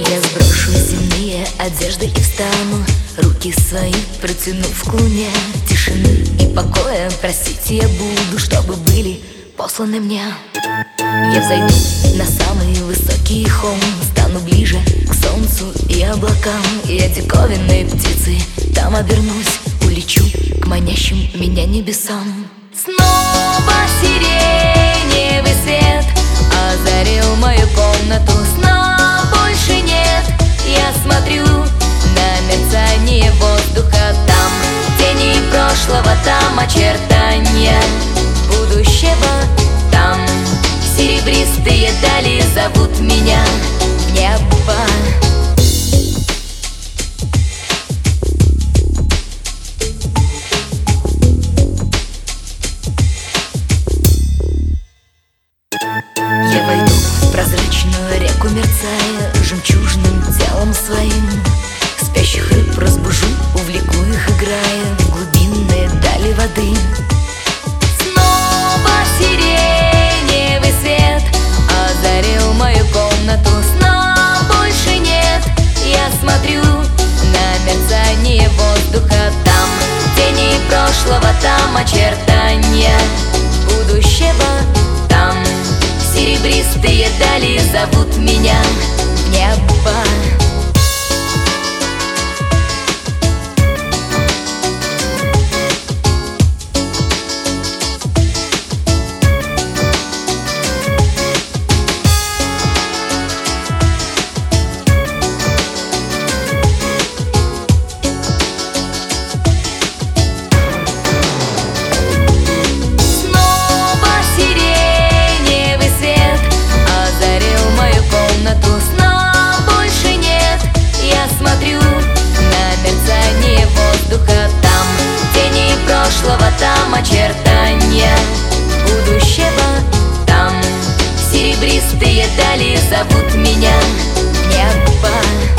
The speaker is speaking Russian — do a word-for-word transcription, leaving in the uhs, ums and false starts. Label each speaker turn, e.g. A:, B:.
A: Я сброшу земные одежды и встану, руки свои протянув к луне. Тишины и покоя просить я буду, чтобы были посланы мне. Я взойду на самый высокий холм, стану ближе к солнцу и облакам. Я диковинной птицей там обернусь, улечу к манящим меня небесам. Снова сиреневый свет озарил мою комнату, сна больше нет. Я смотрю на мерцание воздуха, там тени прошлого, там очертания будущего, там серебристые дали зовут меня в небо. Я войду в прозрачную реку, мерцая жемчужным телом своим. Спящих рыб разбужу, увлеку их, играя в глубинные дали воды. Снова сиреневый свет озарил мою комнату, сна больше нет. Я смотрю на мерцание воздуха, там тени прошлого, там очертания будущего, там серебристые дали зовут меня в небо. Там тени прошлого, там очертания будущего, там серебристые дали зовут меня в небо.